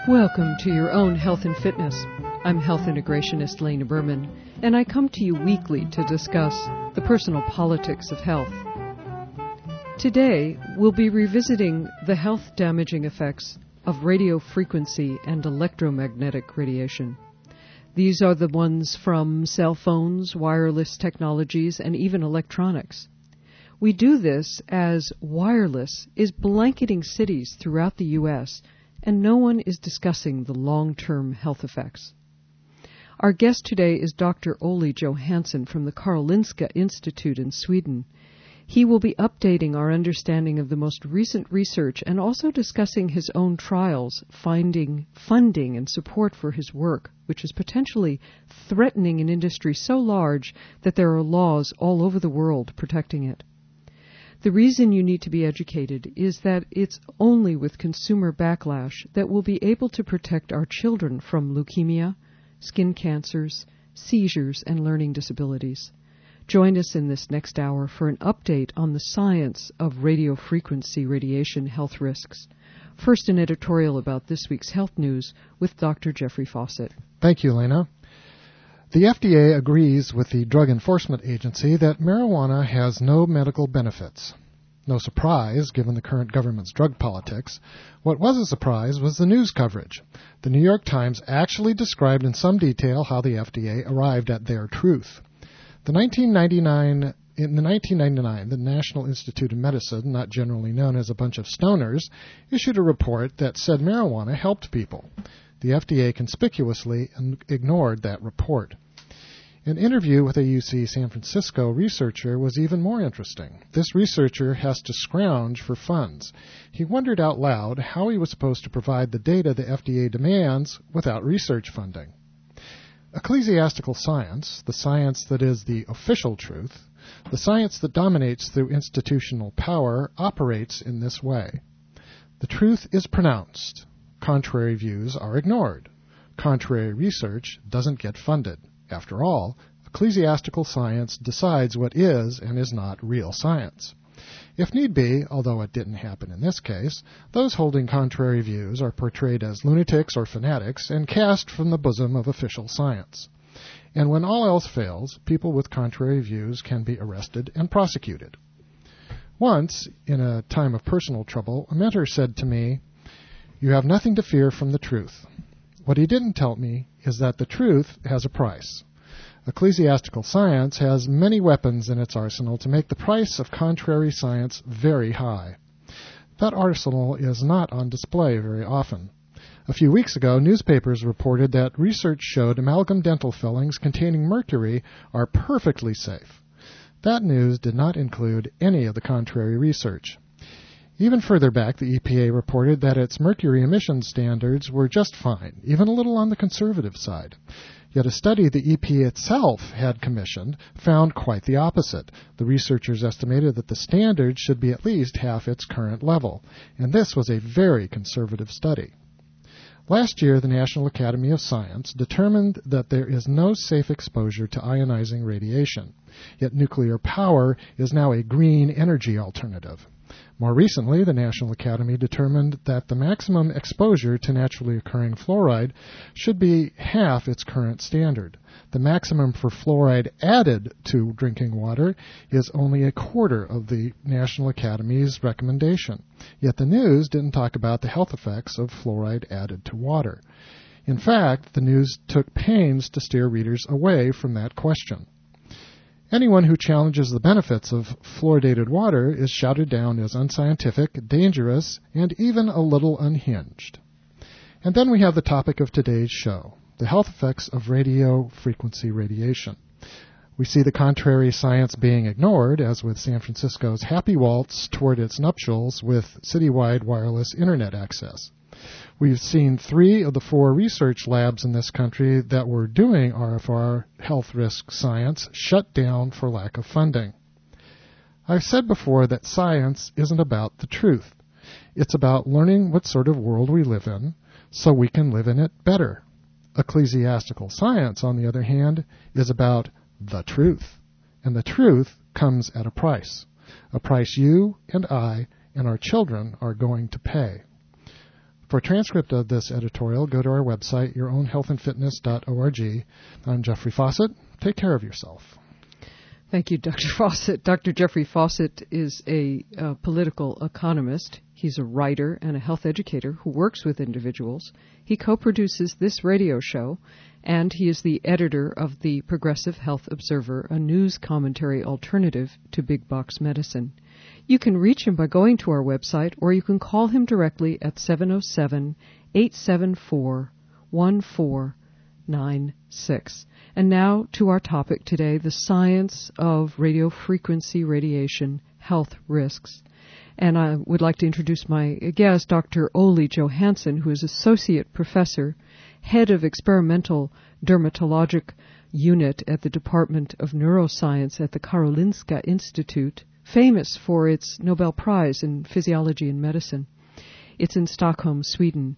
Welcome to Your Own Health and Fitness. I'm health integrationist Lena Berman, and I come to you weekly to discuss the personal politics of health. Today, we'll be revisiting the health-damaging effects of radio frequency and electromagnetic radiation. These are the ones from cell phones, wireless technologies, and even electronics. We do this as wireless is blanketing cities throughout the U.S., and no one is discussing the long-term health effects. Our guest today is Dr. Ole Johansson from the Karolinska Institute in Sweden. He will be updating our understanding of the most recent research and also discussing his own trials, finding funding and support for his work, which is potentially threatening an industry so large that there are laws all over the world protecting it. The reason you need to be educated is that it's only with consumer backlash that we'll be able to protect our children from leukemia, skin cancers, seizures, and learning disabilities. Join us in this next hour for an update on the science of radio frequency radiation health risks. First, an editorial about this week's health news with Dr. Jeffrey Fawcett. Thank you, Lena. The FDA agrees with the Drug Enforcement Agency that marijuana has no medical benefits. No surprise, given the current government's drug politics. What was a surprise was the news coverage. The New York Times actually described in some detail how the FDA arrived at their truth. In 1999, the National Institute of Medicine, not generally known as a bunch of stoners, issued a report that said marijuana helped people. The FDA conspicuously ignored that report. An interview with a UC San Francisco researcher was even more interesting. This researcher has to scrounge for funds. He wondered out loud how he was supposed to provide the data the FDA demands without research funding. Ecclesiastical science, the science that is the official truth, the science that dominates through institutional power, operates in this way. The truth is pronounced. Contrary views are ignored. Contrary research doesn't get funded. After all, ecclesiastical science decides what is and is not real science. If need be, although it didn't happen in this case, those holding contrary views are portrayed as lunatics or fanatics and cast from the bosom of official science. And when all else fails, people with contrary views can be arrested and prosecuted. Once, in a time of personal trouble, a mentor said to me, "You have nothing to fear from the truth." What he didn't tell me is that the truth has a price. Ecclesiastical science has many weapons in its arsenal to make the price of contrary science very high. That arsenal is not on display very often. A few weeks ago, newspapers reported that research showed amalgam dental fillings containing mercury are perfectly safe. That news did not include any of the contrary research. Even further back, the EPA reported that its mercury emission standards were just fine, even a little on the conservative side. Yet a study the EPA itself had commissioned found quite the opposite. The researchers estimated that the standard should be at least half its current level, and this was a very conservative study. Last year, the National Academy of Science determined that there is no safe exposure to ionizing radiation, yet nuclear power is now a green energy alternative. More recently, the National Academy determined that the maximum exposure to naturally occurring fluoride should be half its current standard. The maximum for fluoride added to drinking water is only a quarter of the National Academy's recommendation. Yet the news didn't talk about the health effects of fluoride added to water. In fact, the news took pains to steer readers away from that question. Anyone who challenges the benefits of fluoridated water is shouted down as unscientific, dangerous, and even a little unhinged. And then we have the topic of today's show, the health effects of radio frequency radiation. We see the contrary science being ignored, as with San Francisco's happy waltz toward its nuptials with citywide wireless internet access. We've seen 3 of the 4 research labs in this country that were doing RFR health risk science shut down for lack of funding. I've said before that science isn't about the truth. It's about learning what sort of world we live in so we can live in it better. Ecclesiastical science, on the other hand, is about the truth. And the truth comes at a price you and I and our children are going to pay. For a transcript of this editorial, go to our website, yourownhealthandfitness.org. I'm Jeffrey Fawcett. Take care of yourself. Thank you, Dr. Fawcett. Dr. Jeffrey Fawcett is a political economist. He's a writer and a health educator who works with individuals. He co-produces this radio show, and he is the editor of the Progressive Health Observer, a news commentary alternative to big box medicine. You can reach him by going to our website, or you can call him directly at 707-874-1496. And now to our topic today, the science of radiofrequency radiation health risks. And I would like to introduce my guest, Dr. Ole Johansson, who is Associate Professor, Head of Experimental Dermatologic Unit at the Department of Neuroscience at the Karolinska Institute, famous for its Nobel Prize in Physiology and Medicine. It's in Stockholm, Sweden.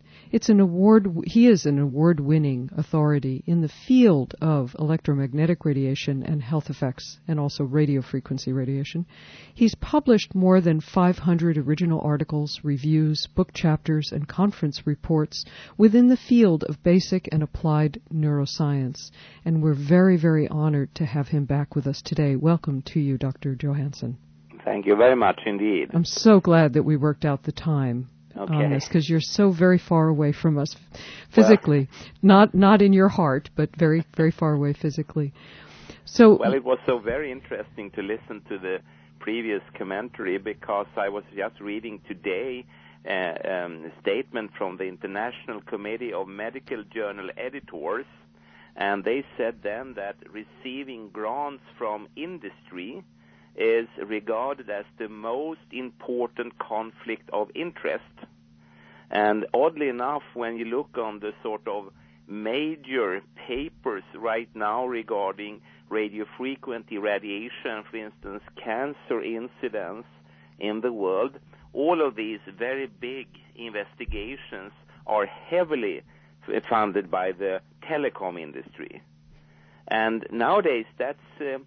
He is an award-winning authority in the field of electromagnetic radiation and health effects, and also radiofrequency radiation. He's published more than 500 original articles, reviews, book chapters, and conference reports within the field of basic and applied neuroscience. And we're very, very honored to have him back with us today. Welcome to you, Dr. Johansson. Thank you very much indeed. I'm so glad that we worked out the time. Okay. On this, because you're so very far away from us physically, not in your heart, but very, very far away physically. So, well, it was so very interesting to listen to the previous commentary, because I was just reading today a statement from the International Committee of Medical Journal Editors, and they said then that receiving grants from industry is regarded as the most important conflict of interest. And oddly enough, when you look on the sort of major papers right now regarding radiofrequency radiation, for instance, cancer incidence in the world, all of these very big investigations are heavily funded by the telecom industry. And nowadays that's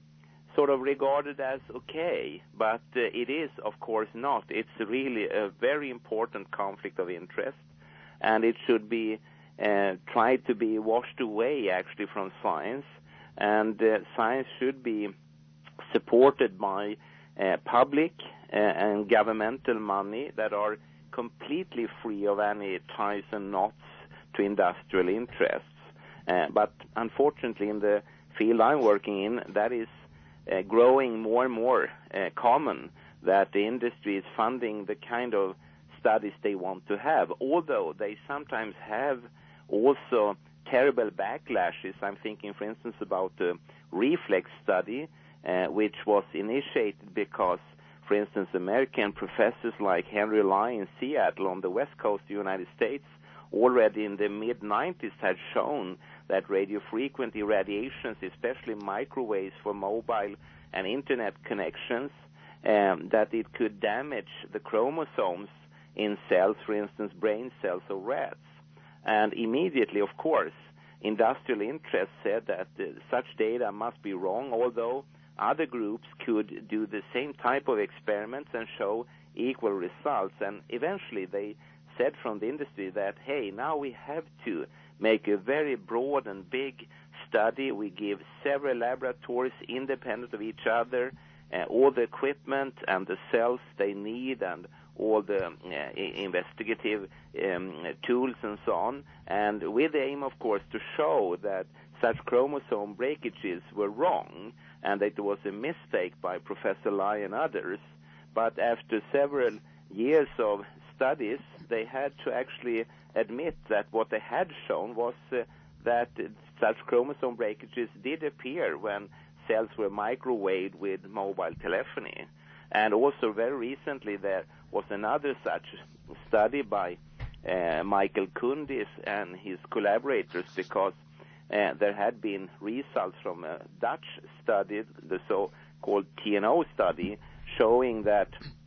sort of regarded as okay, but it is, of course, not. It's really a very important conflict of interest, and it should be tried to be washed away, actually, from science, and science should be supported by public and governmental money that are completely free of any ties and knots to industrial interests. But unfortunately, in the field I'm working in, that is growing more and more common, that the industry is funding the kind of studies they want to have, although they sometimes have also terrible backlashes. I'm thinking, for instance, about the reflex study, which was initiated because, for instance, American professors like Henry Lai in Seattle on the west coast of the United States already in the mid-90s had shown that radiofrequency radiations, especially microwaves for mobile and internet connections, that it could damage the chromosomes in cells, for instance, brain cells of rats. And immediately, of course, industrial interests said that such data must be wrong, although other groups could do the same type of experiments and show equal results. And eventually they said from the industry that, hey, now we have to make a very broad and big study. We give several laboratories independent of each other, all the equipment and the cells they need and all the investigative tools and so on, and with the aim, of course, to show that such chromosome breakages were wrong and that it was a mistake by Professor Lai and others. But after several years of studies, they had to actually admit that what they had shown was that such chromosome breakages did appear when cells were microwaved with mobile telephony. And also very recently there was another such study by Michael Kundis and his collaborators, because there had been results from a Dutch study, the so-called TNO study, showing that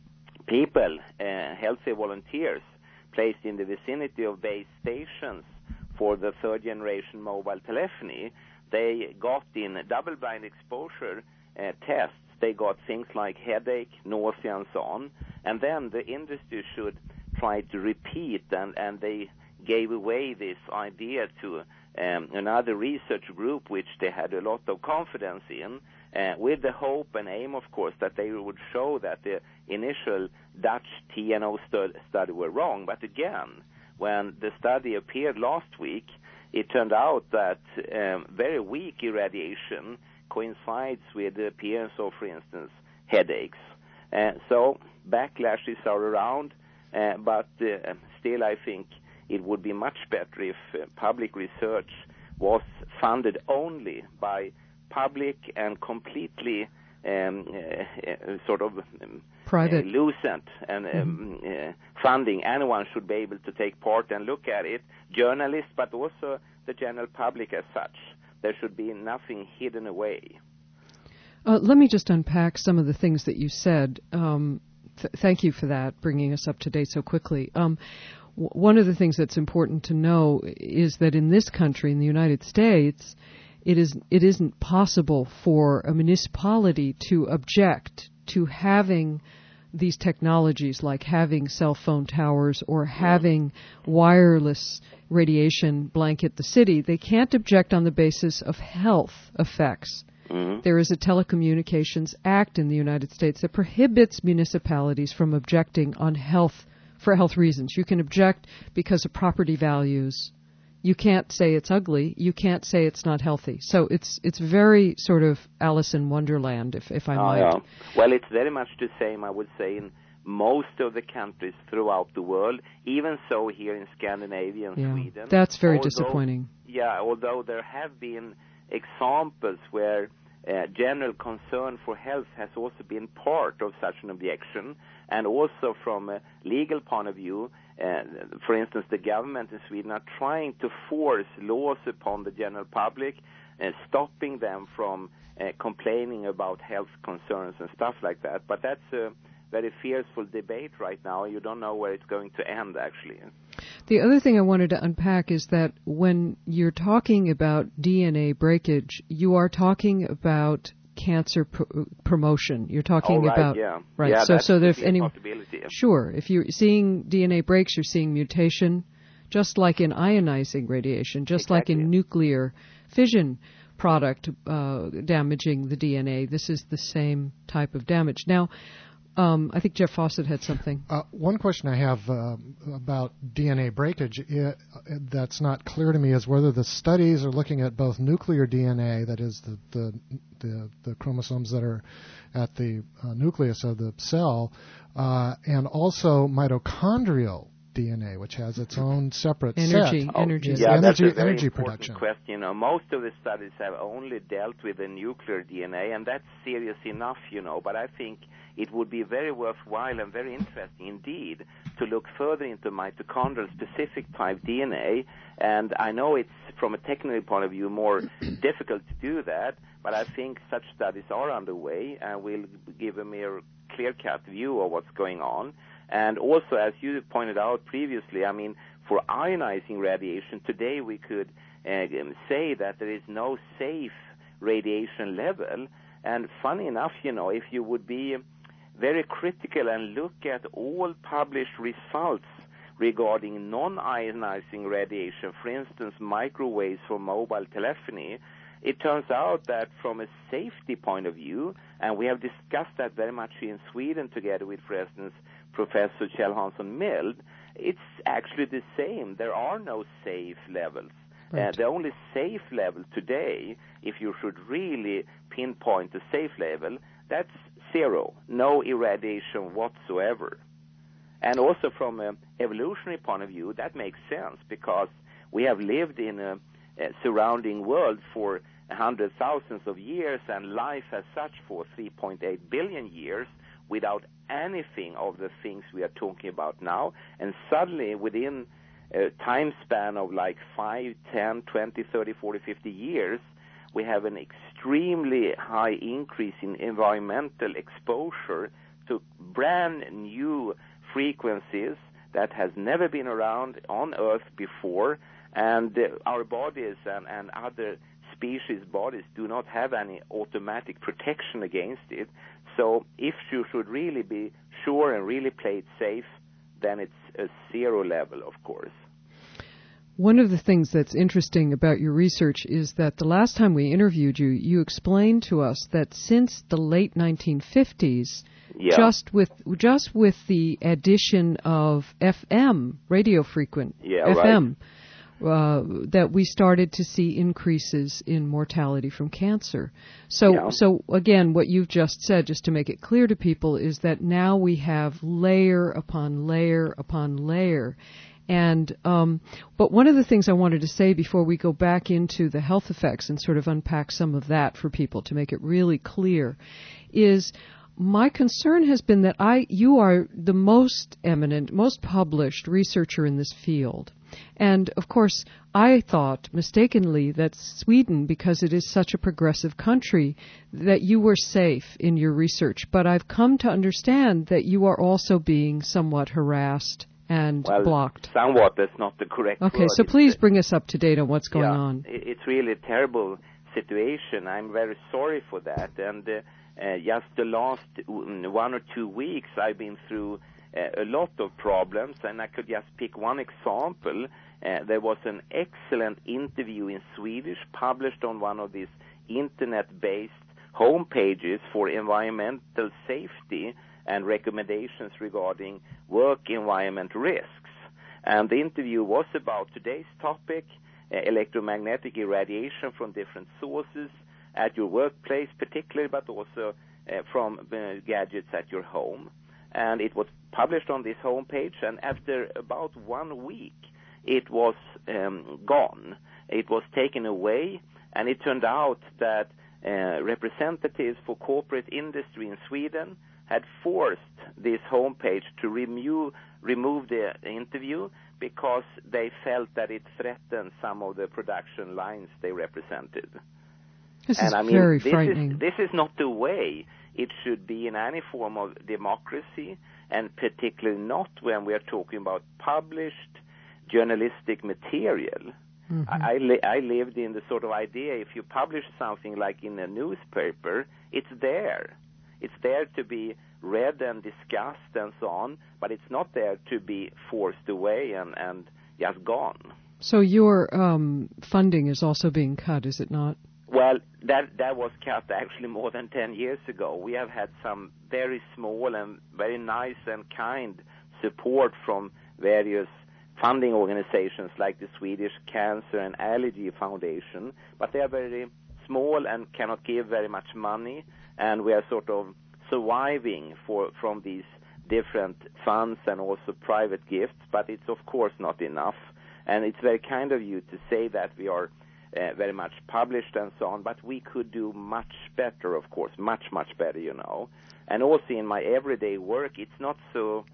people, healthy volunteers, placed in the vicinity of base stations for the third-generation mobile telephony, they got in double-blind exposure tests. They got things like headache, nausea, and so on. And then the industry should tried to repeat, and they gave away this idea to another research group which they had a lot of confidence in, with the hope and aim, of course, that they would show that the initial Dutch TNO study were wrong. But again, when the study appeared last week, it turned out that very weak irradiation coincides with the appearance of, for instance, headaches. So backlashes are around, but still I think it would be much better if public research was funded only by public and completely private, lucent and funding. Anyone should be able to take part and look at it, journalists, but also the general public as such. There should be nothing hidden away. Let me just unpack some of the things that you said. Thank you for that, bringing us up to date so quickly. One of the things that's important to know is that in this country, in the United States, it isn't possible for a municipality to object to having these technologies, like having cell phone towers or having wireless radiation blanket the city. They can't object on the basis of health effects. Mm-hmm. There is a Telecommunications Act in the United States that prohibits municipalities from objecting on for health reasons. You can object because of property values. You can't say it's ugly. You can't say it's not healthy. So it's very sort of Alice in Wonderland, if I might. Yeah. Well, it's very much the same, I would say, in most of the countries throughout the world, even so here in Scandinavia and Sweden. That's very disappointing. Yeah, although there have been examples where general concern for health has also been part of such an objection, and also from a legal point of view, for instance, the government in Sweden are trying to force laws upon the general public, stopping them from complaining about health concerns and stuff like that. But that's a very fearful debate right now. You don't know where it's going to end, actually. The other thing I wanted to unpack is that when you're talking about DNA breakage, you are talking about cancer promotion. You're talking about right. Yeah, so if any possibility. Sure, if you're seeing DNA breaks, you're seeing mutation, just like in ionizing radiation, just like in nuclear fission product damaging the DNA. This is the same type of damage. Now, I think Jeff Fawcett had something. One question I have about DNA breakage that's not clear to me is whether the studies are looking at both nuclear DNA, that is the chromosomes that are at the nucleus of the cell, and also mitochondrial DNA, which has its own separate energy. That's a very energy important production. question. Most of the studies have only dealt with the nuclear DNA, and that's serious enough, But I think it would be very worthwhile and very interesting indeed to look further into mitochondrial specific type DNA. And I know it's, from a technical point of view, more difficult to do that, but I think such studies are underway and will give a more clear-cut view of what's going on. And also, as you pointed out previously, for ionizing radiation, today we could say that there is no safe radiation level. And funny enough, if you would be very critical and look at all published results regarding non-ionizing radiation, for instance, microwaves for mobile telephony, it turns out that from a safety point of view, and we have discussed that very much in Sweden together with, for instance, Professor Kjell Hansson Mild, it's actually the same. There are no safe levels. Right. The only safe level today, if you should really pinpoint a safe level, that's 0, no irradiation whatsoever. And also from an evolutionary point of view, that makes sense because we have lived in a surrounding world for hundreds, thousands of years, and life as such for 3.8 billion years without anything of the things we are talking about now. And suddenly, within a time span of like 5, 10, 20, 30, 40, 50 years, we have an extremely high increase in environmental exposure to brand new frequencies that has never been around on Earth before, and our bodies and other species' bodies do not have any automatic protection against it. So if you should really be sure and really play it safe, then it's a zero level, of course. One of the things that's interesting about your research is that the last time we interviewed you, you explained to us that since the late 1950s, just with the addition of FM, radio frequent FM, that we started to see increases in mortality from cancer. So again, what you've just said, just to make it clear to people, is that now we have layer upon layer upon layer. And but one of the things I wanted to say before we go back into the health effects and sort of unpack some of that for people to make it really clear is my concern has been that you are the most eminent, most published researcher in this field. And, of course, I thought mistakenly that Sweden, because it is such a progressive country, that you were safe in your research. But I've come to understand that you are also being somewhat harassed and blocked. Somewhat, that's not the correct word. Okay, so please bring us up to date on what's going on. It's really a terrible situation. I'm very sorry for that. And just the last 1 or 2 weeks, I've been through a lot of problems, and I could just pick one example. There was an excellent interview in Swedish published on one of these internet-based homepages for environmental safety and recommendations regarding work environment risks. And the interview was about today's topic, electromagnetic irradiation from different sources at your workplace particularly, but also from gadgets at your home. And it was published on this homepage, and after about 1 week, it was gone. It was taken away, and it turned out that representatives for corporate industry in Sweden had forced this homepage to remove the interview because they felt that it threatened some of the production lines they represented. This is very frightening. This is not the way it should be in any form of democracy, and particularly not when we are talking about published journalistic material. Mm-hmm. I lived in the sort of idea, if you publish something like in a newspaper, it's there. It's there to be read and discussed and so on, but it's not there to be forced away and just gone. So your funding is also being cut, is it not? Well, that was cut actually more than 10 years ago. We have had some very small and very nice and kind support from various funding organizations like the Swedish Cancer and Allergy Foundation, but they are very small and cannot give very much money, and we are sort of surviving from these different funds and also private gifts, but it's of course not enough. And it's very kind of you to say that we are very much published and so on, but we could do much better, of course, much, much better, you know. And also in my everyday work, it's not so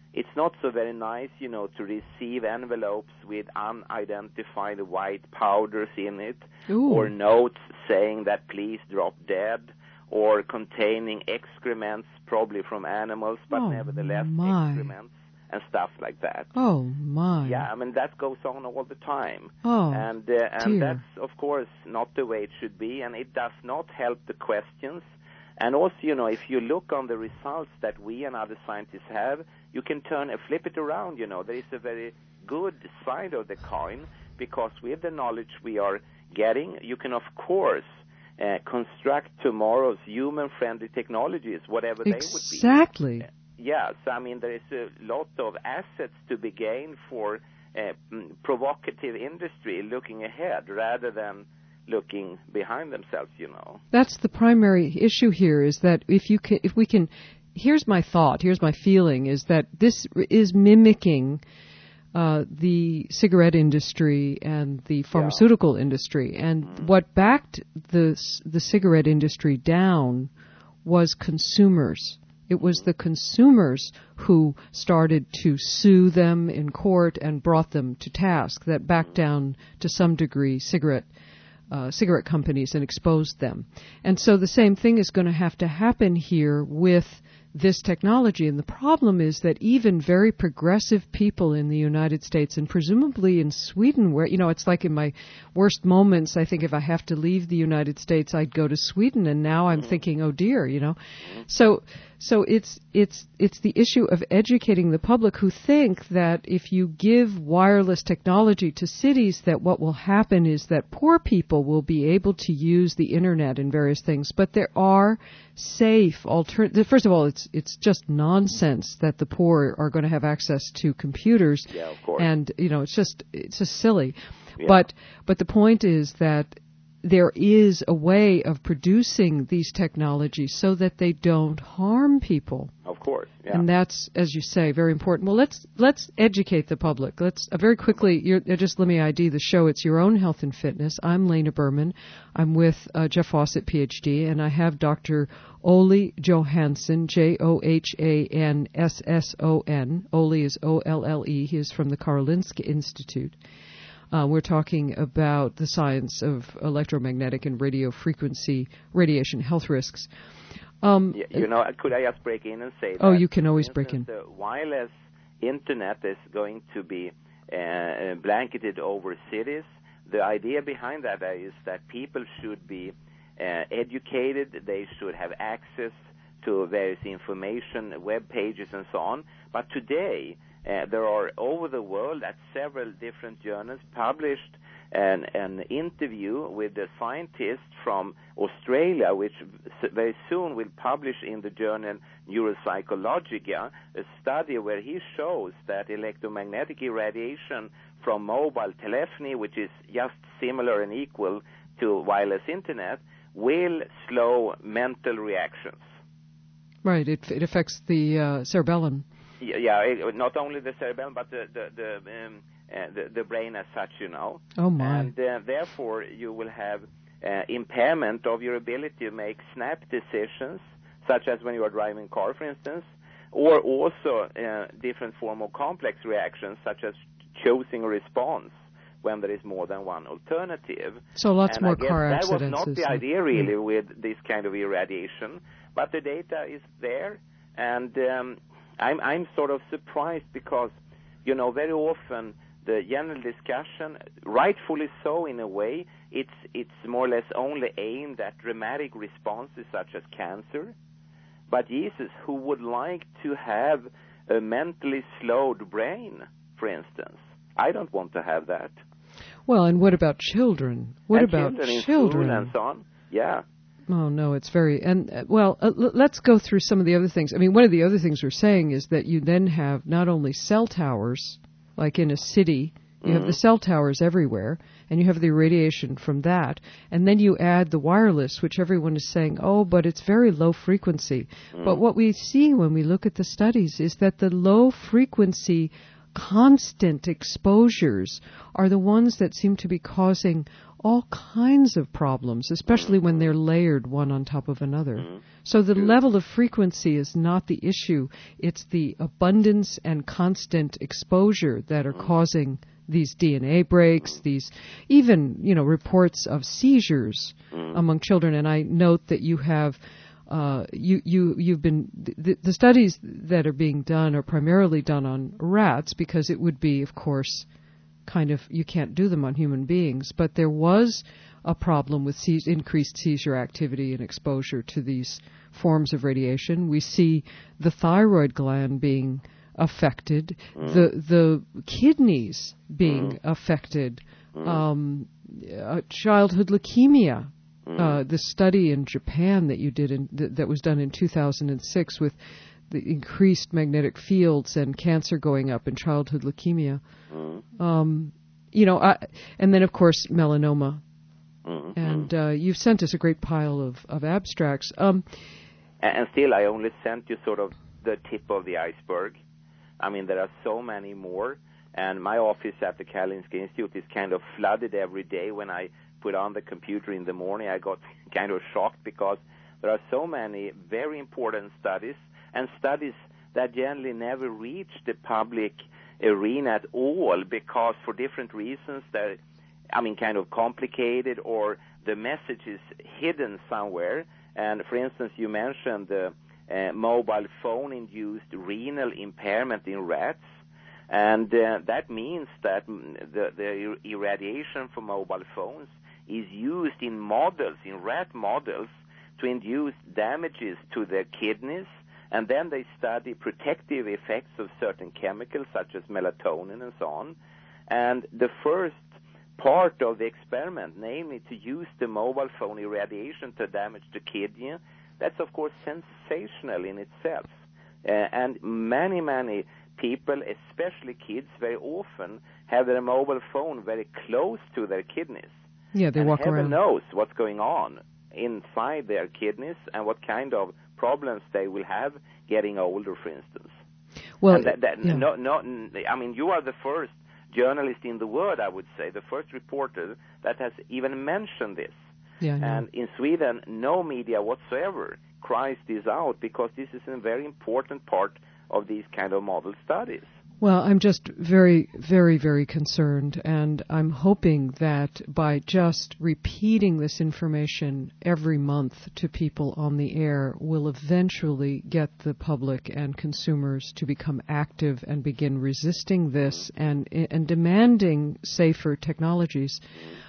very nice, you know, to receive envelopes with unidentified white powders in it, Ooh. Or notes saying that please drop dead, or containing excrements, probably from animals, but nevertheless excrements and stuff like that. Oh, my. Yeah, I mean, that goes on all the time. Oh, and that's, of course, not the way it should be, and it does not help the questions. And also, you know, if you look on the results that we and other scientists have, you can flip it around, you know. There is a very good side of the coin, because with the knowledge we are getting, you can, of course, construct tomorrow's human-friendly technologies, whatever they would be. Exactly. Yes, I mean, there is a lot of assets to be gained for provocative industry looking ahead rather than looking behind themselves, you know. That's the primary issue here, is that if we can, here's my thought, here's my feeling, is that this is mimicking the cigarette industry and the pharmaceutical industry. And what backed the cigarette industry down was consumers. It was the consumers who started to sue them in court and brought them to task that backed down to some degree cigarette companies and exposed them. And so the same thing is going to have to happen here with this technology. And the problem is that even very progressive people in the United States, and presumably in Sweden, where, it's like in my worst moments, I think if I have to leave the United States, I'd go to Sweden. And now I'm thinking, oh dear, So it's the issue of educating the public who think that if you give wireless technology to cities, that what will happen is that poor people will be able to use the internet and various things. But there are safe alternatives. First of all, it's just nonsense that the poor are going to have access to computers. Yeah, of course. And it's just silly. Yeah. But the point is that there is a way of producing these technologies so that they don't harm people. Of course, yeah. And that's, as you say, very important. Well, let's educate the public. Let's very quickly, just let me ID the show. It's Your Own Health and Fitness. I'm Lena Berman. I'm with Jeff Fawcett, PhD, and I have Dr. Ole Johansson, Johansson. Ole is Olle. He is from the Karolinska Institute. We're talking about the science of electromagnetic and radio frequency radiation health risks. Could I just break in and say that? Oh, you can always break in. The wireless internet is going to be blanketed over cities. The idea behind that is that people should be educated. They should have access to various information, web pages, and so on. But today, there are over the world at several different journals published an interview with a scientist from Australia, which very soon will publish in the journal Neuropsychologia, a study where he shows that electromagnetic irradiation from mobile telephony, which is just similar and equal to wireless internet, will slow mental reactions. Right. It affects the cerebellum. Yeah, not only the cerebellum, but the brain as such, Oh, my. And therefore, you will have impairment of your ability to make snap decisions, such as when you are driving a car, for instance, or also different form of complex reactions, such as choosing a response when there is more than one alternative. So lots more car accidents. That was not the idea, really, with this kind of irradiation, but the data is there, and I'm sort of surprised because, very often the general discussion, rightfully so in a way, it's more or less only aimed at dramatic responses such as cancer. But Jesus, who would like to have a mentally slowed brain, for instance? I don't want to have that. Well, and what about children? What about children? In school and so on? Yeah. Oh, no, it's very... And, let's go through some of the other things. I mean, one of the other things we're saying is that you then have not only cell towers, like in a city, you have the cell towers everywhere, and you have the radiation from that, and then you add the wireless, which everyone is saying, oh, but it's very low frequency. But what we see when we look at the studies is that the low frequency constant exposures are the ones that seem to be causing all kinds of problems, especially when they're layered one on top of another. So the level of frequency is not the issue. It's the abundance and constant exposure that are causing these DNA breaks, these even, reports of seizures among children. And I note that you have you've been the studies that are being done are primarily done on rats because it would be, of course, kind of, you can't do them on human beings, but there was a problem with increased seizure activity and exposure to these forms of radiation. We see the thyroid gland being affected, the kidneys being affected, childhood leukemia. The study in Japan that you did that was done in 2006 with the increased magnetic fields and cancer going up in childhood leukemia. And then, of course, melanoma. And you've sent us a great pile of abstracts. And still, I only sent you sort of the tip of the iceberg. I mean, there are so many more. And my office at the Karolinska Institute is kind of flooded every day. When I put on the computer in the morning, I got kind of shocked because there are so many very important studies, and studies that generally never reach the public arena at all because for different reasons they're, kind of complicated, or the message is hidden somewhere. And for instance, you mentioned the mobile phone-induced renal impairment in rats. And that means that the irradiation from mobile phones is used in models, in rat models, to induce damages to their kidneys, and then they study protective effects of certain chemicals such as melatonin and so on. And the first part of the experiment, namely to use the mobile phone irradiation to damage the kidney, that's of course sensational in itself. And many people, especially kids, very often have their mobile phone very close to their kidneys. Yeah, they walk around. Heaven knows what's going on inside their kidneys and what kind of problems they will have getting older, for instance. Well, I mean, you are the first journalist in the world, I would say, the first reporter that has even mentioned this. Yeah, and in Sweden, no media whatsoever cries this out, because this is a very important part of these kind of model studies. Well, I'm just very, very, very concerned, and I'm hoping that by just repeating this information every month to people on the air, we'll eventually get the public and consumers to become active and begin resisting this and demanding safer technologies.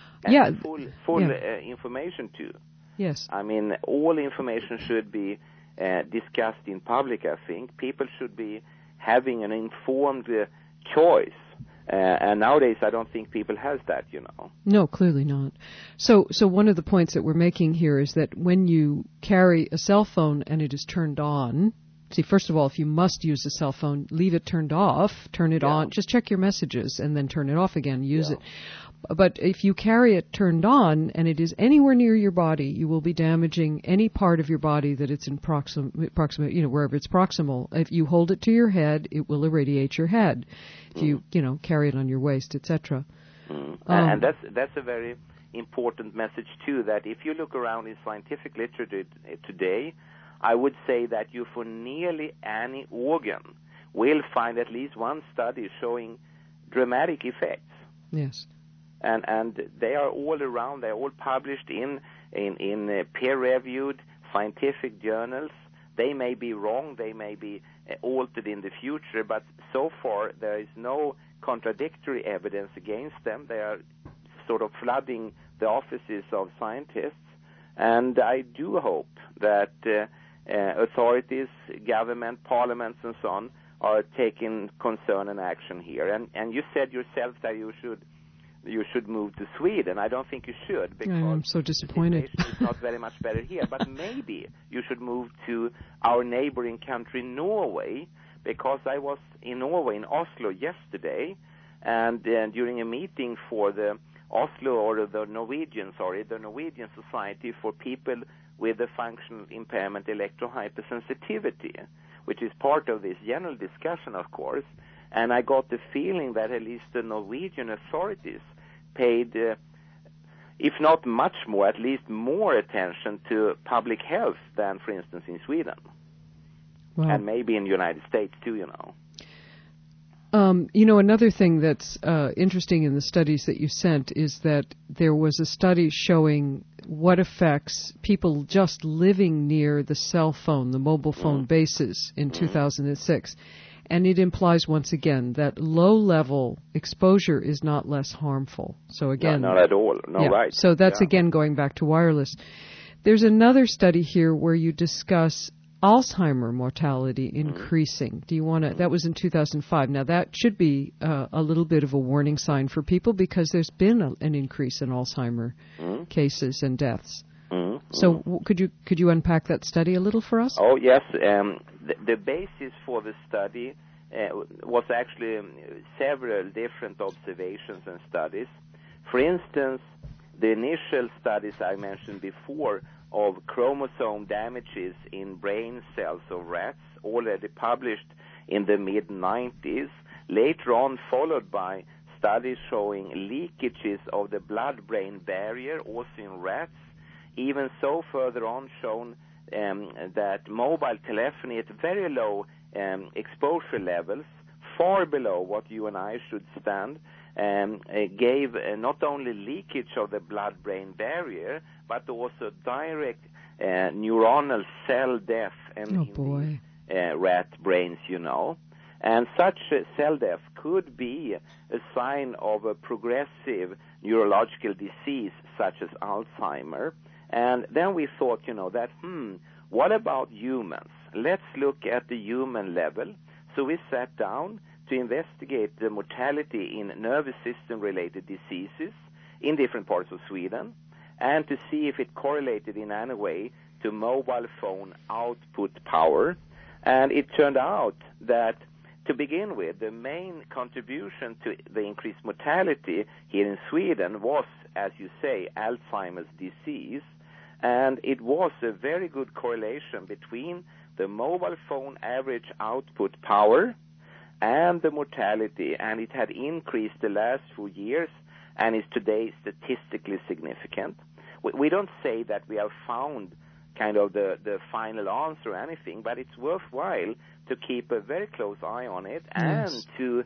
And full information too. Yes. I mean, all information should be discussed in public, I think. People should be having an informed choice. And nowadays, I don't think people have that, you know. No, clearly not. So one of the points that we're making here is that when you carry a cell phone and it is turned on, see, first of all, if you must use a cell phone, leave it turned off, turn it on, just check your messages, and then turn it off again, use it. But if you carry it turned on and it is anywhere near your body, you will be damaging any part of your body that it's in proximate, wherever it's proximal. If you hold it to your head, it will irradiate your head. If you carry it on your waist, etc. And that's a very important message too, that if you look around in scientific literature today, I would say that you, for nearly any organ, will find at least one study showing dramatic effects. Yes. And they are all around. They're all published in peer-reviewed scientific journals. They may be wrong. They may be altered in the future. But so far, there is no contradictory evidence against them. They are sort of flooding the offices of scientists. And I do hope that authorities, government, parliaments, and so on are taking concern and action here. And you said yourself that you should move to Sweden. I don't think you should, because I'm so disappointed. The situation is not very much better here. But maybe you should move to our neighboring country, Norway, because I was in Norway, in Oslo, yesterday, and during a meeting for the Norwegian Society for People with a Functional Impairment Electrohypersensitivity, which is part of this general discussion, of course. And I got the feeling that at least the Norwegian authorities paid, if not much more, at least more attention to public health than, for instance, in Sweden. Wow. And maybe in the United States, too, you know. Another thing that's interesting in the studies that you sent is that there was a study showing what affects people just living near the cell phone, the mobile phone bases in 2006. And it implies, once again, that low-level exposure is not less harmful. So again, no, not at all. No, right. So that's again going back to wireless. There's another study here where you discuss Alzheimer mortality increasing. Do you want to? That was in 2005. Now that should be a little bit of a warning sign for people, because there's been an increase in Alzheimer cases and deaths. So could you unpack that study a little for us? Oh, yes. The basis for the study was actually several different observations and studies. For instance, the initial studies I mentioned before of chromosome damages in brain cells of rats, already published in the mid-90s, later on followed by studies showing leakages of the blood-brain barrier, also in rats. Even so, further on shown that mobile telephony at very low exposure levels, far below what you and I should stand, gave not only leakage of the blood-brain barrier, but also direct neuronal cell death in the rat brains, And such cell death could be a sign of a progressive neurological disease such as Alzheimer. And then we thought, that, what about humans? Let's look at the human level. So we sat down to investigate the mortality in nervous system-related diseases in different parts of Sweden, and to see if it correlated in any way to mobile phone output power. And it turned out that, to begin with, the main contribution to the increased mortality here in Sweden was, as you say, Alzheimer's disease. And it was a very good correlation between the mobile phone average output power and the mortality, and it had increased the last few years and is today statistically significant. We don't say that we have found kind of the final answer or anything, but it's worthwhile to keep a very close eye on it and to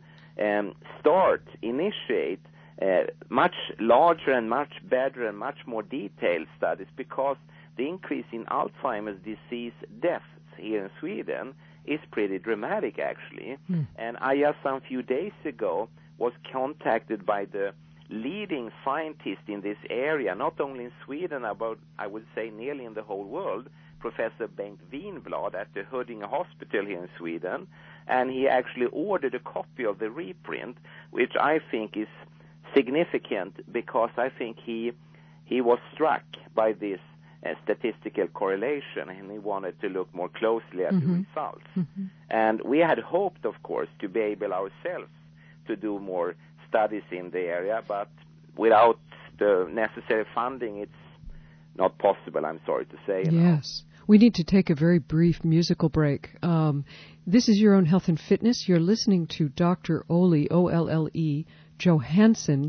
initiate much larger and much better and much more detailed studies, because the increase in Alzheimer's disease deaths here in Sweden is pretty dramatic, actually. And I just some few days ago was contacted by the leading scientist in this area, not only in Sweden, but I would say nearly in the whole world, Professor Bengt Winblad at the Huddinge Hospital here in Sweden, and he actually ordered a copy of the reprint, which I think is significant, because I think he was struck by this statistical correlation, and he wanted to look more closely at the results. And we had hoped, of course, to be able ourselves to do more studies in the area, but without the necessary funding, it's not possible, I'm sorry to say. Yes. We need to take a very brief musical break. This is Your Own Health and Fitness. You're listening to Dr. Ole, O-L-L-E, Johansson,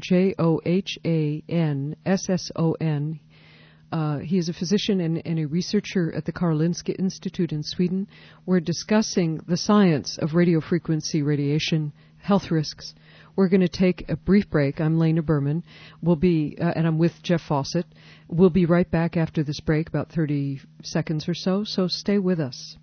Johansson. He is a physician and a researcher at the Karolinska Institute in Sweden. We're discussing the science of radiofrequency radiation, health risks. We're going to take a brief break. I'm Lena Berman. And I'm with Jeff Fawcett. We'll be right back after this break, about 30 seconds or so stay with us.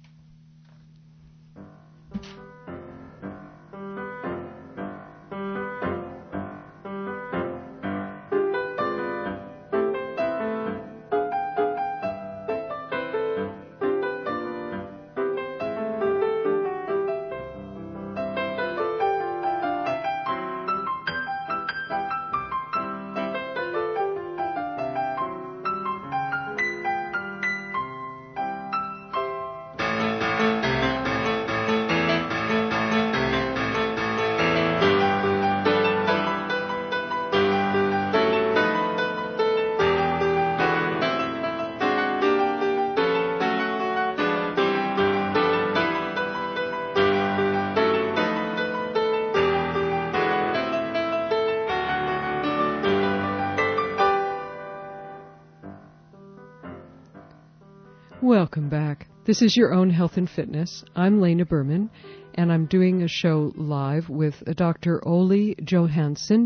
Welcome back. This is Your Own Health and Fitness. I'm Lena Berman, and I'm doing a show live with Dr. Ole Johansson,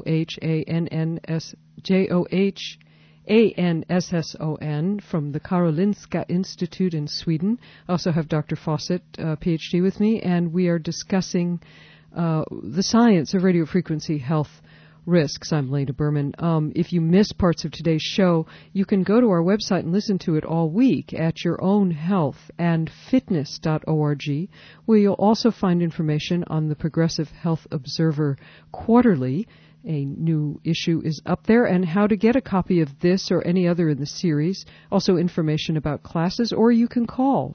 Johansson, from the Karolinska Institute in Sweden. I also have Dr. Fawcett, PhD, with me, and we are discussing the science of radiofrequency health risks. I'm Lena Berman. If you missed parts of today's show, you can go to our website and listen to it all week at yourownhealthandfitness.org, where you'll also find information on the Progressive Health Observer Quarterly. A new issue is up there, and how to get a copy of this or any other in the series. Also information about classes, or you can call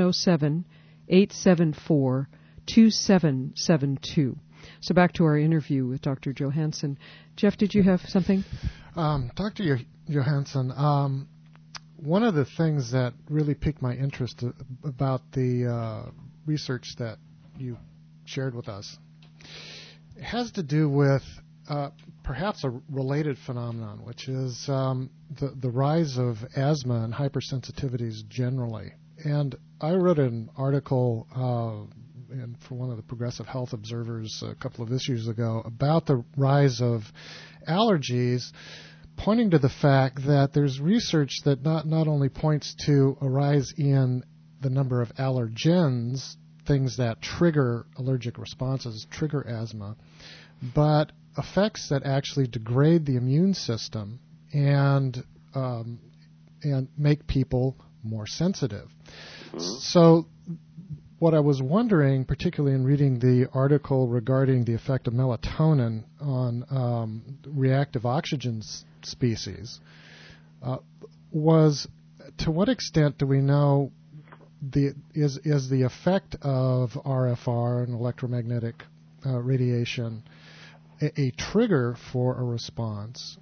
707-874-2772. So back to our interview with Dr. Johansson. Jeff, did you have something? Dr. Johansson, one of the things that really piqued my interest about the research that you shared with us has to do with perhaps a related phenomenon, which is the rise of asthma and hypersensitivities generally. And I wrote an article for one of the Progressive Health Observers a couple of issues ago about the rise of allergies, pointing to the fact that there's research that not only points to a rise in the number of allergens, things that trigger allergic responses, trigger asthma, but effects that actually degrade the immune system and make people more sensitive. So what I was wondering, particularly in reading the article regarding the effect of melatonin on reactive oxygen species, was to what extent do we know is the effect of RFR and electromagnetic radiation a trigger for a response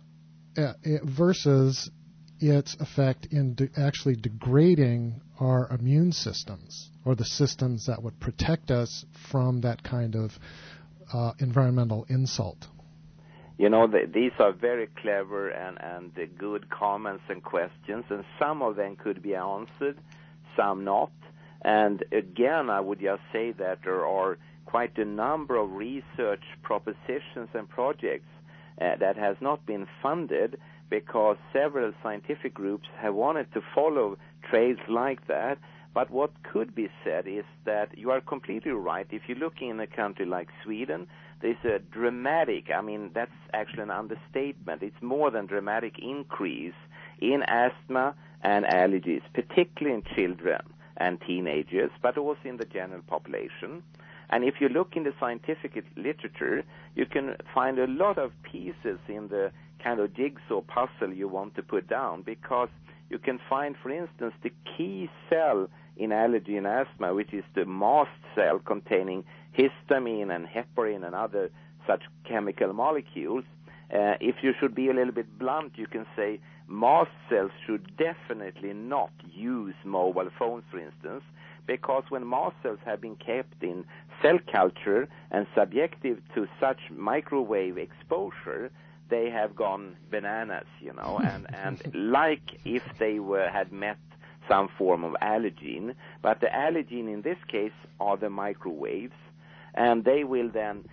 versus its effect in actually degrading our immune systems, or the systems that would protect us from that kind of environmental insult? You know, these are very clever and good comments and questions, and some of them could be answered, some not. And again, I would just say that there are quite a number of research propositions and projects that has not been funded, because several scientific groups have wanted to follow trails like that. But what could be said is that you are completely right. If you're looking in a country like Sweden, there's a dramatic, I mean, that's actually an understatement. It's more than dramatic increase in asthma and allergies, particularly in children and teenagers, but also in the general population. And if you look in the scientific literature, you can find a lot of pieces in the kind of jigsaw puzzle you want to put down, because you can find, for instance, the key cell in allergy and asthma, which is the mast cell containing histamine and heparin and other such chemical molecules. If you should be a little bit blunt, you can say mast cells should definitely not use mobile phones, for instance, because when mast cells have been kept in cell culture and subjected to such microwave exposure, they have gone bananas, you know, and like if they had met some form of allergen. But the allergen in this case are the microwaves, and they will then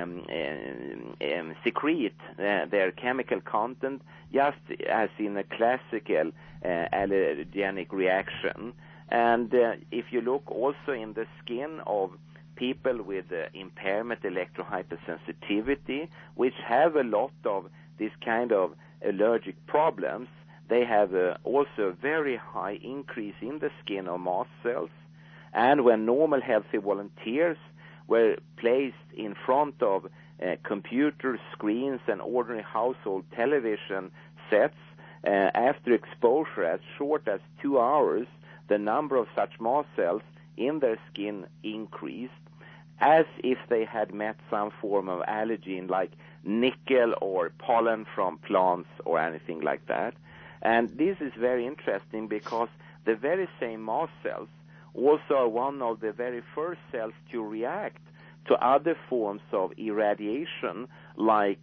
secrete their chemical content just as in a classical allergenic reaction. And if you look also in the skin of people with impairment electrohypersensitivity, which have a lot of this kind of allergic problems, they have also a very high increase in the skin of mast cells. And when normal healthy volunteers were placed in front of computer screens and ordinary household television sets, after exposure as short as 2 hours, the number of such mast cells in their skin increased, as if they had met some form of allergen like nickel or pollen from plants or anything like that. And this is very interesting because the very same mast cells also are one of the very first cells to react to other forms of irradiation like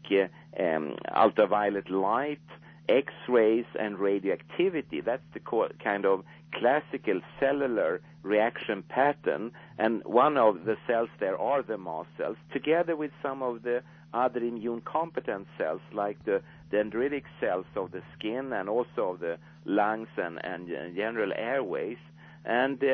ultraviolet light, X-rays, and radioactivity. That's the kind of classical cellular reaction pattern, and one of the cells there are the mast cells, together with some of the other immune competent cells like the dendritic cells of the skin and also of the lungs and general airways. And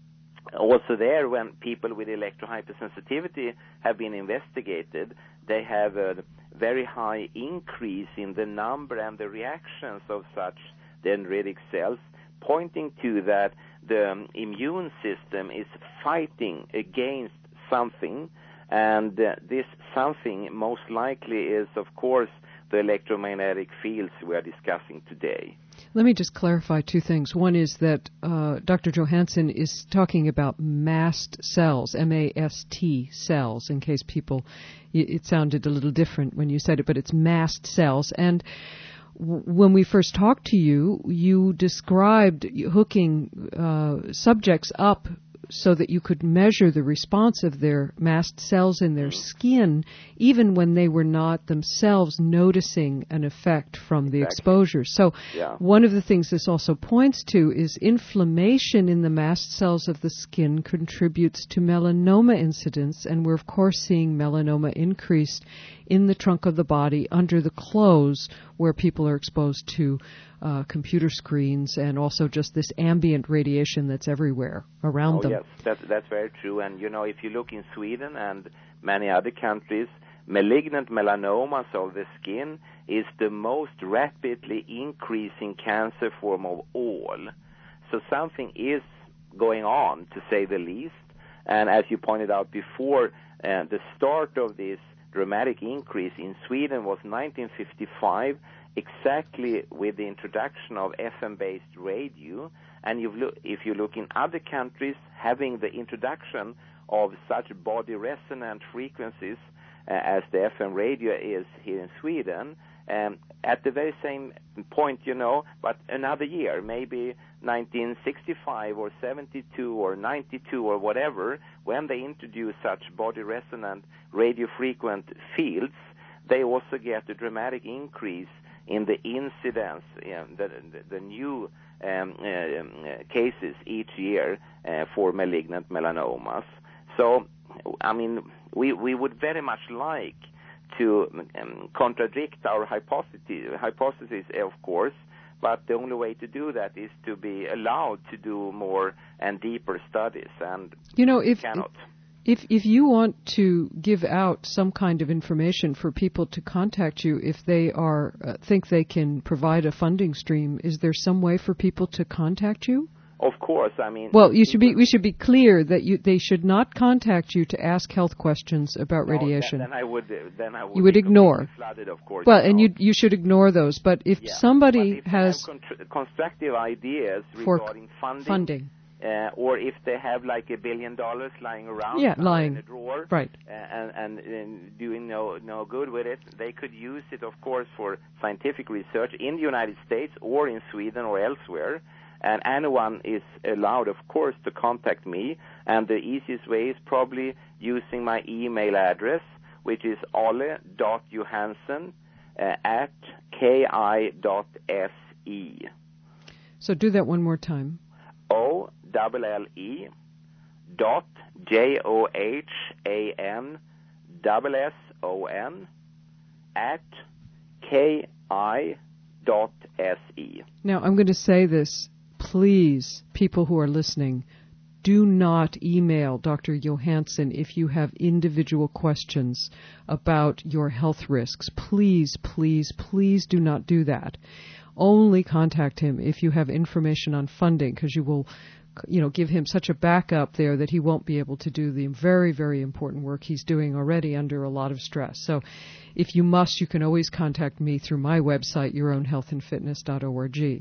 also there, when people with electrohypersensitivity have been investigated, they have a very high increase in the number and the reactions of such dendritic cells, pointing to that the immune system is fighting against something, and this something most likely is, of course, the electromagnetic fields we are discussing today. Let me just clarify two things. One is that Dr. Johansson is talking about mast cells, M-A-S-T cells, in case people, it sounded a little different when you said it, but it's mast cells. And when we first talked to you, you described hooking subjects up so that you could measure the response of their mast cells in their skin, even when they were not themselves noticing an effect from the exposure. So one of the things this also points to is inflammation in the mast cells of the skin contributes to melanoma incidence, and we're, of course, seeing melanoma increased in the trunk of the body, under the clothes, where people are exposed to computer screens and also just this ambient radiation that's everywhere around them. Yes, that's very true. And, if you look in Sweden and many other countries, malignant melanomas of the skin is the most rapidly increasing cancer form of all. So something is going on, to say the least. And as you pointed out before, the start of this dramatic increase in Sweden was 1955, exactly with the introduction of FM-based radio. And if you look in other countries, having the introduction of such body resonant frequencies as the FM radio is here in Sweden, at the very same point, but another year, maybe 1965 or 72 or 92 or whatever, when they introduce such body resonant radio frequent fields, they also get a dramatic increase in the incidence, the new cases each year for malignant melanomas. So, we would very much like to contradict our hypothesis, of course, but the only way to do that is to be allowed to do more and deeper studies, and cannot. If you want to give out some kind of information for people to contact you if they are think they can provide a funding stream, is there some way for people to contact you? Of course, Well, we should be clear that they should not contact you to ask health questions about radiation. Then I would you would ignore. Flooded, of course. Well, and you should ignore those. But if somebody has constructive ideas regarding funding. Or if they have like $1 billion lying around in a drawer, right, and doing no good with it, they could use it, of course, for scientific research in the United States or in Sweden or elsewhere. And anyone is allowed, of course, to contact me. And the easiest way is probably using my email address, which is ole.johansson at ki.se. So do that one more time. OLLE dot JOHANSSON at ki.se. Now, I'm going to say this. Please, people who are listening, do not email Dr. Johansson if you have individual questions about your health risks. Please, please, please do not do that. Only contact him if you have information on funding, because you will, give him such a backup there that he won't be able to do the very, very important work he's doing already under a lot of stress. So if you must, you can always contact me through my website, yourownhealthandfitness.org.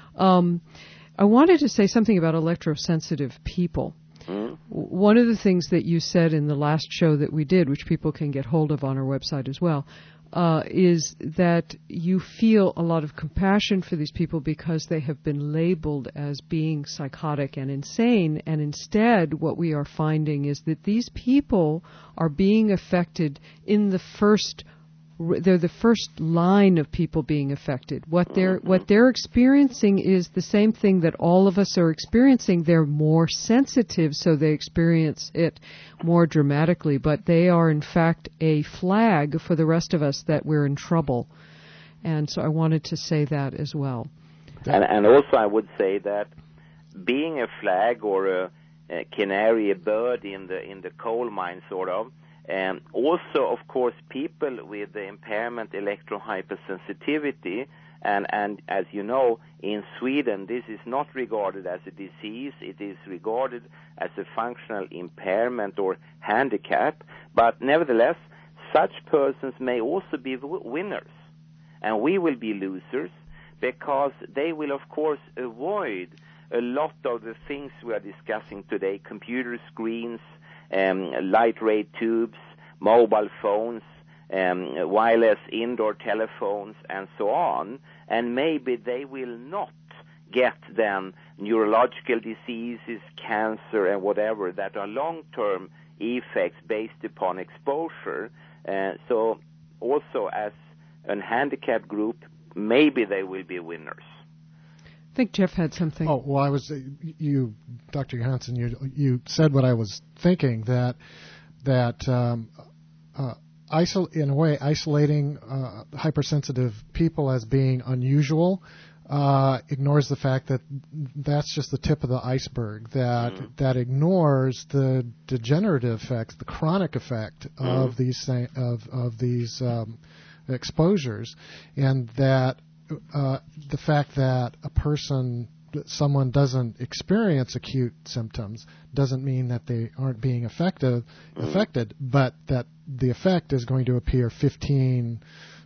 I wanted to say something about electrosensitive people. One of the things that you said in the last show that we did, which people can get hold of on our website as well, is that you feel a lot of compassion for these people because they have been labeled as being psychotic and insane, and instead what we are finding is that these people are being affected in they're the first line of people being affected. What they're experiencing is the same thing that all of us are experiencing. They're more sensitive, so they experience it more dramatically, but they are in fact a flag for the rest of us that we're in trouble. And so I wanted to say that as well. And also I would say that being a flag or a canary, a bird in the coal mine, sort of, also, of course, people with the impairment electrohypersensitivity, and as you know, in Sweden, this is not regarded as a disease. It is regarded as a functional impairment or handicap. But nevertheless, such persons may also be winners, and we will be losers, because they will, of course, avoid a lot of the things we are discussing today: computer screens, light ray tubes, mobile phones, wireless indoor telephones, and so on. And maybe they will not get then neurological diseases, cancer, and whatever that are long-term effects based upon exposure. So also as a handicap group, maybe they will be winners. I think Jeff had something. Oh, well, Dr. Johansson, you said what I was thinking, that in a way, isolating hypersensitive people as being unusual ignores the fact that that's just the tip of the iceberg. That ignores the degenerative effects, the chronic effect of these exposures, and that the fact that someone doesn't experience acute symptoms doesn't mean that they aren't being affected, but that the effect is going to appear 15,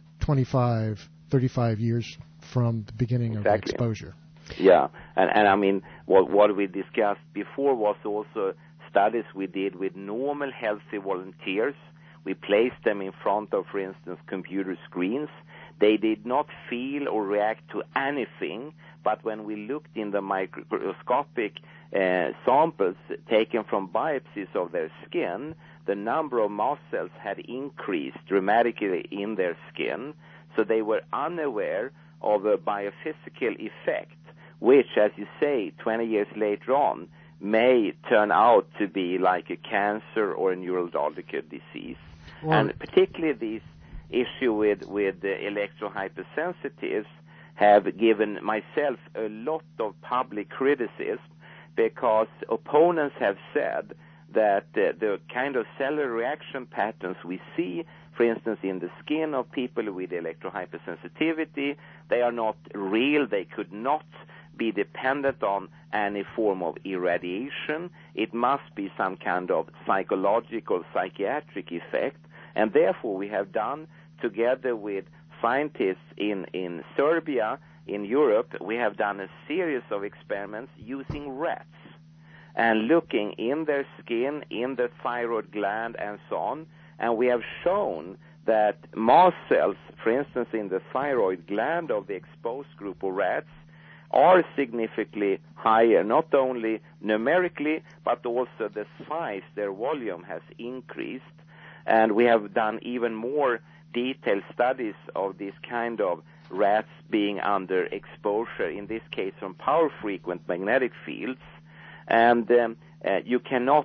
25, 35 years from the beginning of the exposure. Yeah, and I mean, what we discussed before was also studies we did with normal healthy volunteers. We placed them in front of, for instance, computer screens. They did not feel or react to anything, but when we looked in the microscopic samples taken from biopsies of their skin, the number of mast cells had increased dramatically in their skin, so they were unaware of a biophysical effect, which, as you say, 20 years later on, may turn out to be like a cancer or a neurological disease. Well, and particularly this issue with the electrohypersensitives have given myself a lot of public criticism, because opponents have said that the kind of cellular reaction patterns we see, for instance, in the skin of people with electrohypersensitivity, they are not real. They could not be dependent on any form of irradiation. It must be some kind of psychological, psychiatric effect. And therefore we have done, together with scientists in Serbia, in Europe, we have done a series of experiments using rats and looking in their skin, in the thyroid gland, and so on. And we have shown that mast cells, for instance, in the thyroid gland of the exposed group of rats, are significantly higher, not only numerically, but also the size, their volume has increased. And we have done even more detailed studies of this kind of rats being under exposure, in this case from power-frequent magnetic fields. And you cannot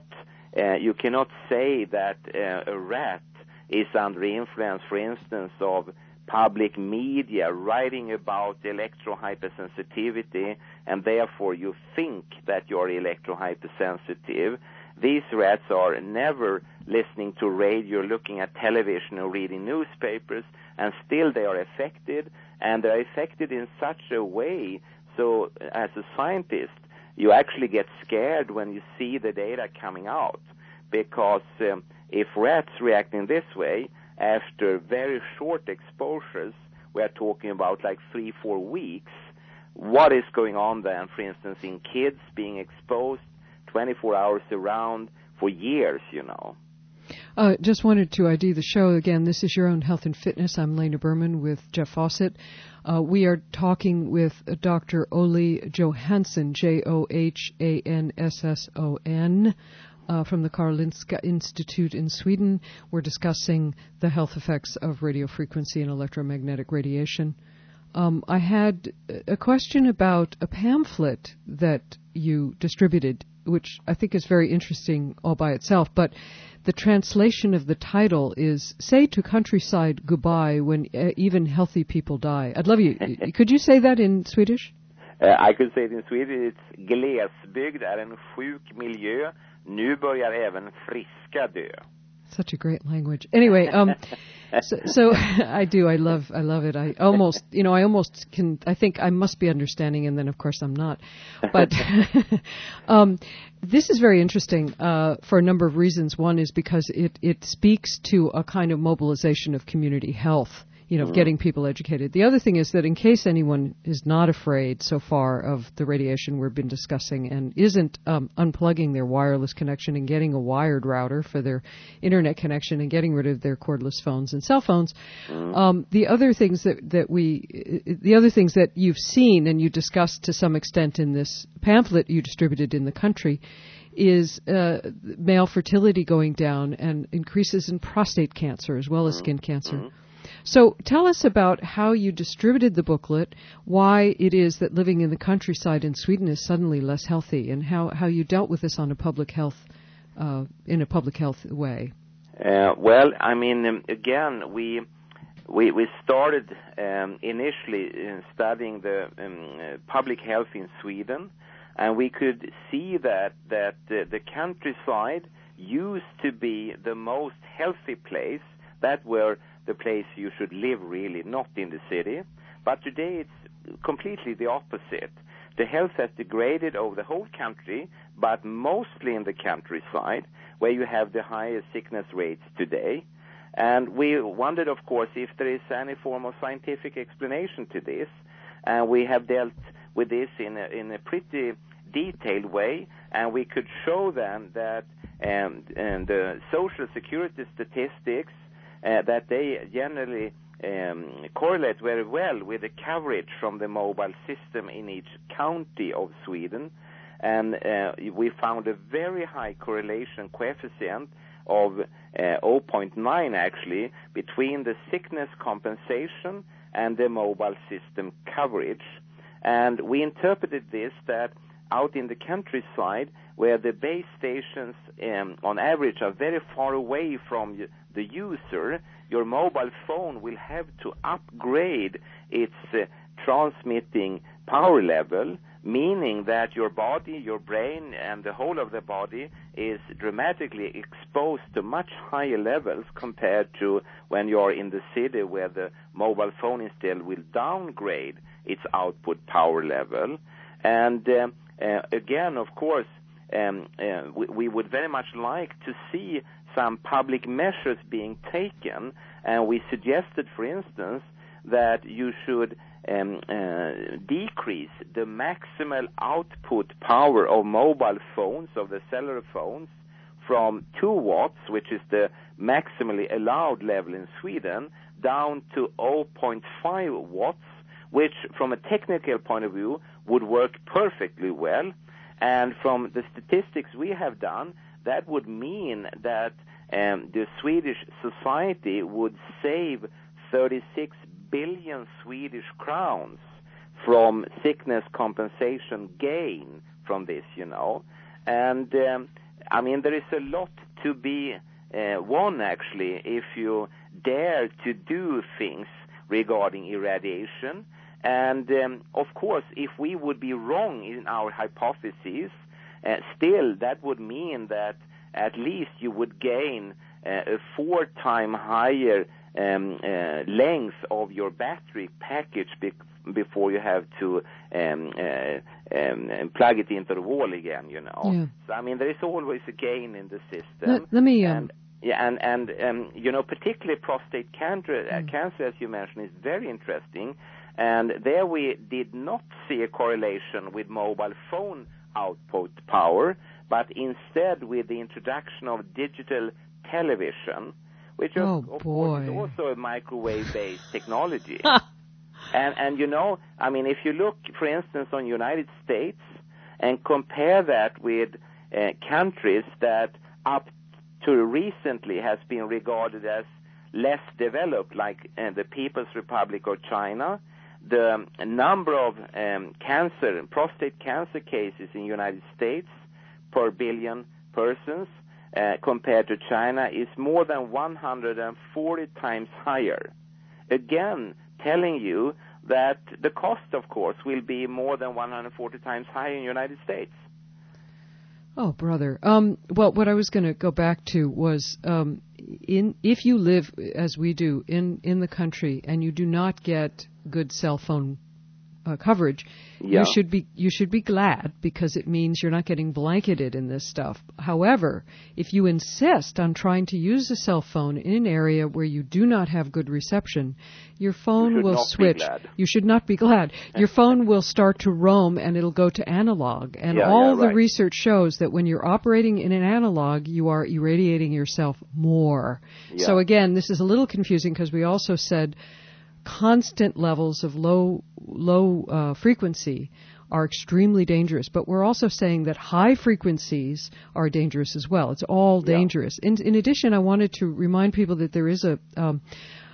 say that a rat is under influence, for instance, of public media writing about electrohypersensitivity, and therefore you think that you're electrohypersensitive. These rats are never listening to radio, looking at television, or reading newspapers, and still they are affected, and they're affected in such a way, so as a scientist, you actually get scared when you see the data coming out, because if rats react in this way, after very short exposures, we are talking about like 3-4 weeks, what is going on then, for instance, in kids being exposed 24 hours around for years, you know? Just wanted to ID the show again. This is Your Own Health and Fitness. I'm Lena Berman with Jeff Fawcett. We are talking with Dr. Ole Johansson, Johansson, from the Karolinska Institute in Sweden. We're discussing the health effects of radio frequency and electromagnetic radiation. I had a question about a pamphlet that you distributed, which I think is very interesting all by itself, but the translation of the title is "Say to Countryside Goodbye When Even Healthy People Die." I'd love you. Could you say that in Swedish? I could say it in Swedish. It's "Glesbygd är en sjuk miljö. Nu börjar även friska dö." Such a great language. Anyway, so I love it. I almost can, I think I must be understanding, and then of course I'm not. But this is very interesting for a number of reasons. One is because it speaks to a kind of mobilization of community health, getting people educated. The other thing is that in case anyone is not afraid so far of the radiation we've been discussing and isn't unplugging their wireless connection and getting a wired router for their internet connection and getting rid of their cordless phones and cell phones, the other things that you've seen and you discussed to some extent in this pamphlet you distributed in the country is male fertility going down and increases in prostate cancer as well as skin cancer. So tell us about how you distributed the booklet, why it is that living in the countryside in Sweden is suddenly less healthy, and how you dealt with this on a public health in a public health way. Well, I mean, again, we started initially studying the public health in Sweden, and we could see that the countryside used to be the most healthy place. That were the place you should live, really, not in the city. But today it's completely the opposite. The health has degraded over the whole country, but mostly in the countryside, where you have the highest sickness rates today. And we wondered, of course, if there is any form of scientific explanation to this. And we have dealt with this in a pretty detailed way, and we could show then that and the Social Security statistics, that they generally correlate very well with the coverage from the mobile system in each county of Sweden. And we found a very high correlation coefficient of 0.9 actually between the sickness compensation and the mobile system coverage. And we interpreted this that out in the countryside, where the base stations on average are very far away from the user, your mobile phone will have to upgrade its transmitting power level, meaning that your body, your brain, and the whole of the body is dramatically exposed to much higher levels compared to when you're in the city, where the mobile phone instead will downgrade its output power level. And again, of course, we would very much like to see some public measures being taken, and we suggested, for instance, that you should decrease the maximal output power of mobile phones, of the cellular phones, from 2 watts, which is the maximally allowed level in Sweden, down to 0.5 watts, which from a technical point of view would work perfectly well. And from the statistics we have done, that would mean that the Swedish society would save 36 billion Swedish crowns from sickness compensation gain from this, you know. And, I mean, there is a lot to be won, actually, if you dare to do things regarding irradiation. And, of course, if we would be wrong in our hypotheses, still that would mean that at least you would gain a 4-time higher length of your battery package before you have to plug it into the wall again, you know. Yeah. So, I mean, there is always a gain in the system. Let me... And you know, particularly prostate cancer, as you mentioned, is very interesting. And there we did not see a correlation with mobile phone output power, but instead with the introduction of digital television, which of course is also a microwave-based technology. And you know, I mean, if you look, for instance, on United States and compare that with countries that up to recently has been regarded as less developed, like the People's Republic of China, the number of prostate cancer cases in the United States per billion persons compared to China is more than 140 times higher. Again, telling you that the cost, of course, will be more than 140 times higher in the United States. Oh, brother. Well, what I was going to go back to was if you live, as we do, in the country and you do not get good cell phone coverage, you should be glad, because it means you're not getting blanketed in this stuff. However, if you insist on trying to use a cell phone in an area where you do not have good reception, your phone will switch. You should not be glad. Your phone will start to roam and it'll go to analog. And the research shows that when you're operating in an analog, you are irradiating yourself more. Yeah. So again, this is a little confusing because we also said constant levels of low frequency are extremely dangerous, but we're also saying that high frequencies are dangerous as well. It's all dangerous. In addition, I wanted to remind people that there is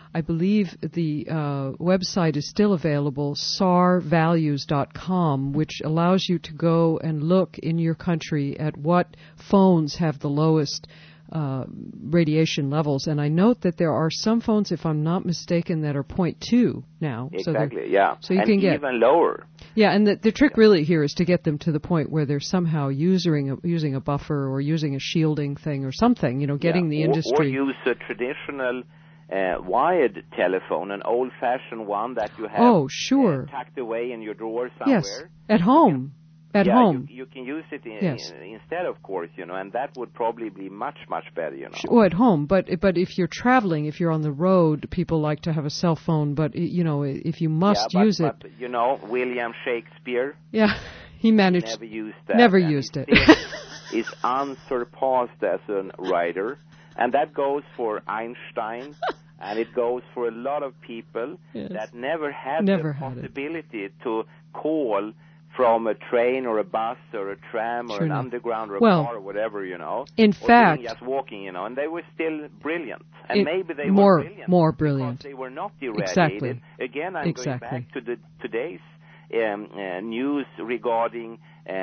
I believe the website is still available, sarvalues.com, which allows you to go and look in your country at what phones have the lowest radiation levels. And I note that there are some phones, if I'm not mistaken, that are 0.2 now. Exactly, So you and can get even lower. Yeah, and the trick really here is to get them to the point where they're somehow using a buffer or using a shielding thing or something, getting the industry. Or use a traditional wired telephone, an old-fashioned one that you have tucked away in your drawer somewhere. Yes, at home. Home. You can use it instead, of course, and that would probably be much, much better, Oh, at home, but if you're traveling, if you're on the road, people like to have a cell phone, but, if you must use it. But, William Shakespeare. Yeah, he managed. Never used that. Never used it. Is unsurpassed as a writer, and that goes for Einstein, and it goes for a lot of people that never had the possibility to call from a train or a bus or a tram or an underground or a car or whatever, In fact, just walking, and they were still brilliant. And maybe they were brilliant. More brilliant. Because they were not irradiated. Exactly. Again, I'm going back to today's news regarding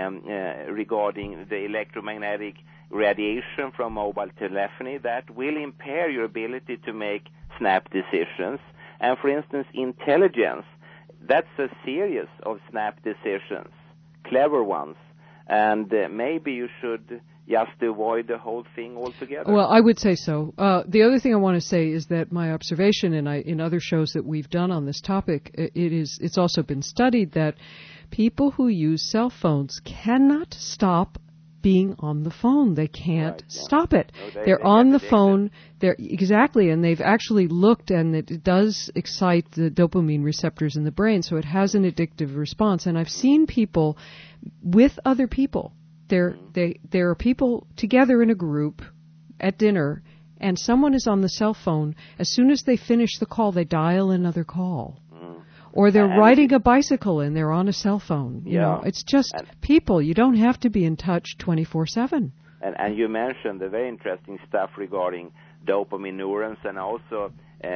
the electromagnetic radiation from mobile telephony that will impair your ability to make snap decisions. And for instance, intelligence. That's a series of snap decisions, clever ones, and maybe you should just avoid the whole thing altogether. Well, I would say so. The other thing I want to say is that my observation, and in other shows that we've done on this topic, it's also been studied that people who use cell phones cannot stop being on the phone. They can't stop it. No, they're on the phone. Exactly, and they've actually looked, and it does excite the dopamine receptors in the brain, so it has an addictive response. And I've seen people with other people. There are people together in a group at dinner, and someone is on the cell phone. As soon as they finish the call, they dial another call. Or they're riding a bicycle and they're on a cell phone. It's just people. You don't have to be in touch 24/7. And you mentioned the very interesting stuff regarding dopamine neurons, and also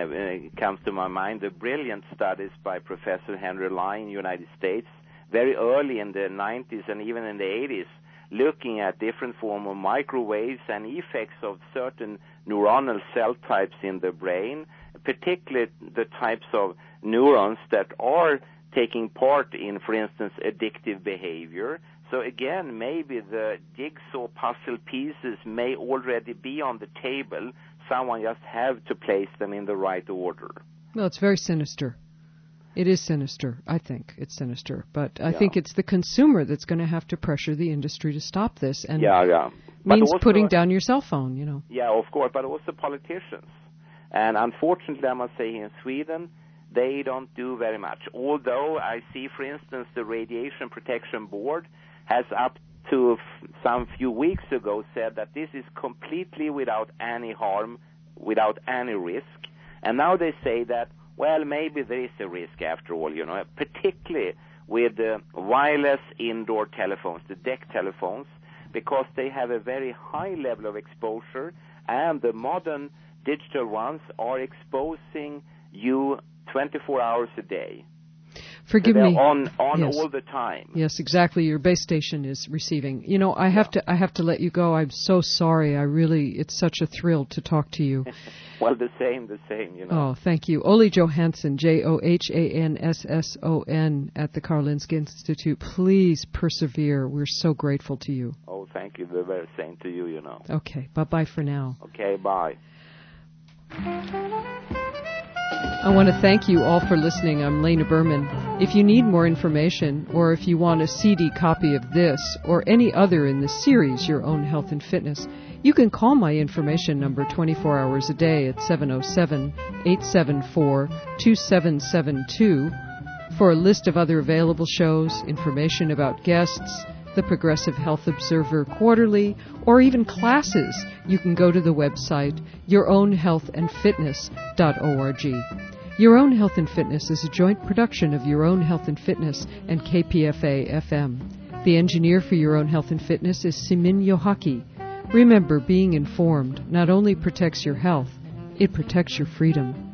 it comes to my mind the brilliant studies by Professor Henry Lai in the United States, very early in the 90s and even in the 80s, looking at different forms of microwaves and effects of certain neuronal cell types in the brain, particularly the types of neurons that are taking part in, for instance, addictive behavior. So again, maybe the jigsaw puzzle pieces may already be on the table. Someone just have to place them in the right order. Well, it's very sinister. It is sinister. I think it's sinister. But I think it's the consumer that's going to have to pressure the industry to stop this. And means also, putting down your cell phone, Yeah, of course, but also politicians. And unfortunately, I must say, in Sweden, they don't do very much. Although I see, for instance, the Radiation Protection Board has up to some few weeks ago said that this is completely without any harm, without any risk. And now they say that, well, maybe there is a risk after all, particularly with the wireless indoor telephones, the DECT telephones, because they have a very high level of exposure, and the modern digital ones are exposing you 24 hours a day. Forgive me. On all the time. Yes, exactly. Your base station is receiving. I have to let you go. I'm so sorry. It's such a thrill to talk to you. Well, the same. Oh, thank you. Ole Johansson, Johansson at the Karolinska Institute. Please persevere. We're so grateful to you. Oh, thank you. The very same to you, Okay. Bye-bye for now. Okay, bye. I want to thank you all for listening. I'm Lena Berman. If you need more information, or if you want a CD copy of this or any other in the series, Your Own Health and Fitness, you can call my information number 24 hours a day at 707-874-2772 for a list of other available shows, information about guests, the Progressive Health Observer Quarterly, or even classes. You can go to the website yourownhealthandfitness.org. Your Own Health and Fitness is a joint production of Your Own Health and Fitness and KPFA-FM. The engineer for Your Own Health and Fitness is Simin Yohaki. Remember, being informed not only protects your health, it protects your freedom.